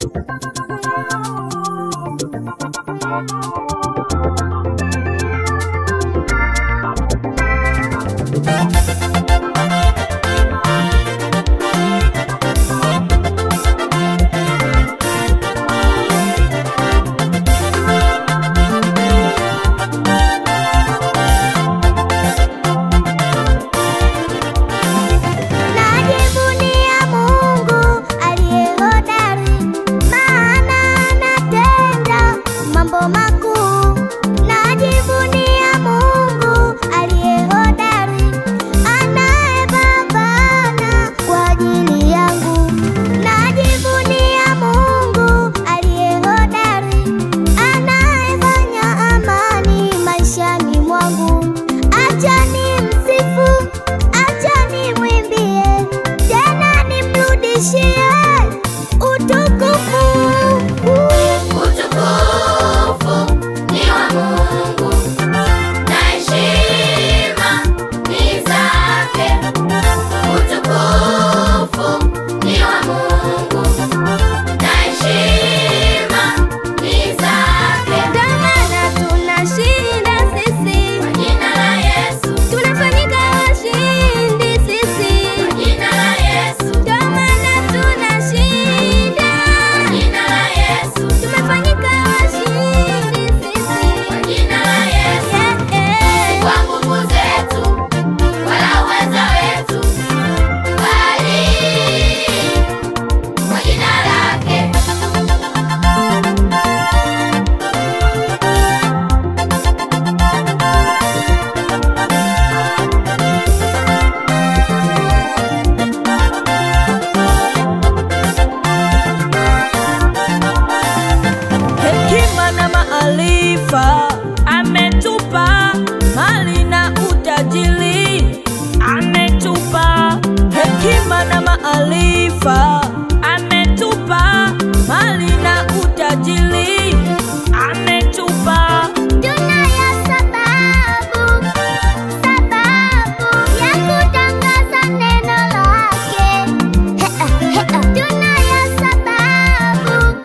Ametupa mali na utajiri, ametupa hekima na maarifa, ametupa mali na utajiri, ametupa dunia sababu ya kutangaza neno lake. Dunia sababu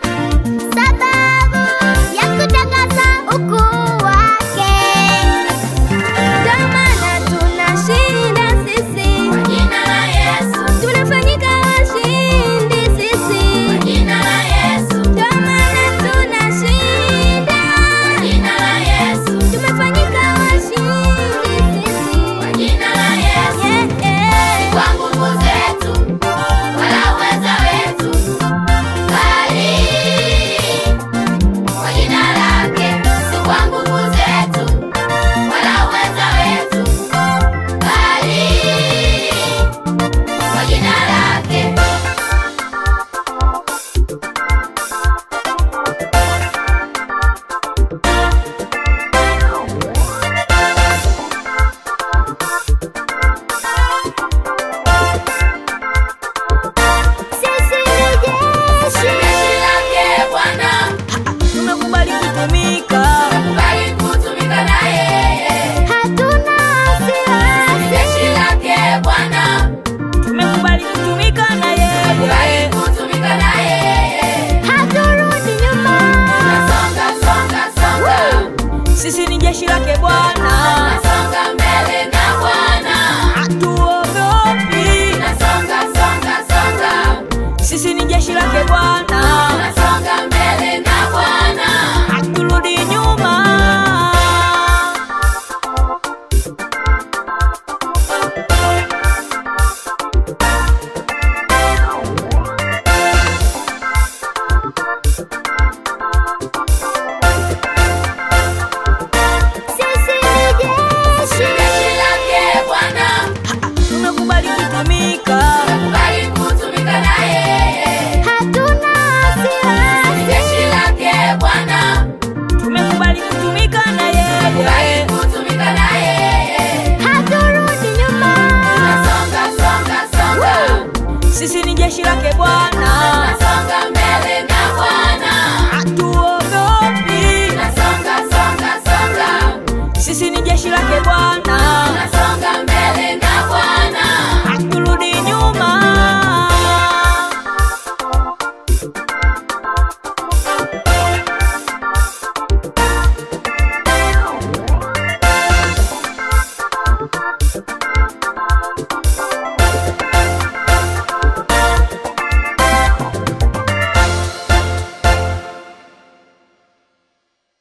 ya kutangaza ukuu wake. Ndio maana tunashinda sisi kwa jina la Yesu, tunafanyika washindi sisi kwa jina la Yesu. Ndio maana tunashinda kwa jina la Yesu, tumefanyika washindi sisi kwa jina la Yesu. Kwa nguvu zetu wala uweza wetu, bali kwa jina lake. Si kwa nguvu zetu wala uweza wetu, bali kwa jina lake. Sisi ni jeshi lake Bwana, tumekubali kutumika, tumekubali kutumika na yeye, hatuna wasiwasi. Jeshi lake Bwana, tumekubali kutumika na tumekubali yeye, kutumika na yeye, haturudi nyuma, songa. sisi ni jeshi lake Bwana, Songa mbele na Bwana, hatuogopi, songa. sisi ni jeshi lake Bwana, Songa mbele na Bwana, haturudi nyuma. sisi ni jeshi lake Bwana, Tumekubali kutumika, tumekubali kutumika na yeye, hatuna wasiwasi. Jeshi lake Bwana, tumekubali kutumika na tumekubali yeye, kutumika na yeye, haturudi nyuma, songa. sisi ni jeshi lake Bwana, Songa mbele na Bwana, hatuogopi, songa. sisi ni jeshi lake Bwana.